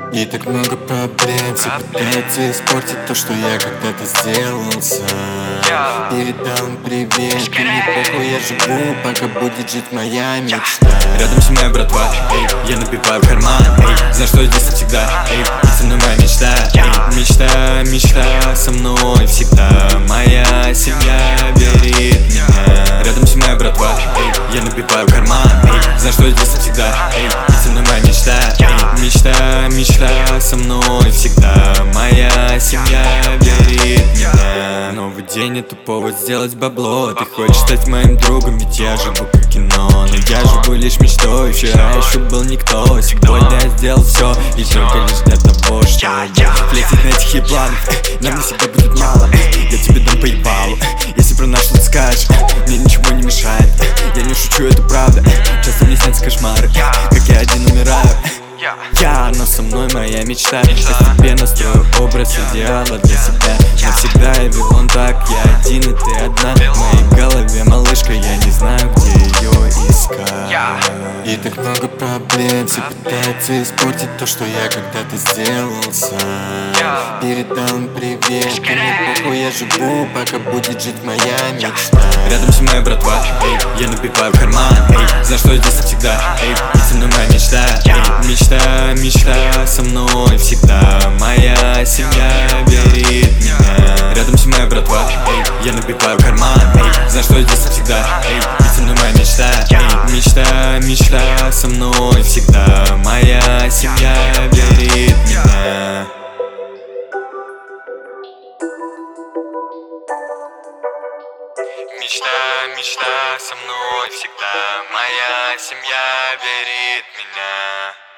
И так много проблем, все пытаются испортить то, что я когда-то сделал сам. Передал им привет, и мне похуй, я живу, пока будет жить моя мечта. Рядом со мной братва, я набиваю карман, знаю, что здесь всегда, и со мной моя мечта, мечта со мной всегда. Моя семья верит в меня. Рядом со мной братва, я набиваю карман, знаю, что здесь всегда, и со мной моя мечта, мечта со мной всегда. Моя семья верит в меня. Новый день — это повод сделать бабло. Ты хочешь стать моим другом, ведь я живу как кино. Но я живу лишь мечтой, вчера еще был никто. Сегодня я сделал все, и только лишь для того, чтобы влететь на этих хип-планах. Нам навсегда будет мало, я тебе дам поебалу. Если про наш что-то скажешь, мне ничего не мешает. Я не шучу, это правда, часто мне снятся кошмары, как я один умираю. Но со мной моя мечта. Постепенно строю образ идеала для себя. Навсегда я вел он так, я один и ты одна. В моей голове малышка, я не знаю, где ее искать. И так много проблем, все пытаются испортить то, что я когда-то сделал сам. Передал им привет, и мне похуй, я живу, пока будет жить моя мечта. Рядом со мной братва, я набиваю карман, знаю, что здесь всегда, и со мной моя мечта, мечта со мной всегда. Моя семья верит в меня. Рядом со мной братва, я набиваю карман, знаю, что здесь всегда, и со мной моя мечта, мечта со мной всегда. Моя семья верит в меня. Мечта со мной всегда. Моя семья верит в меня.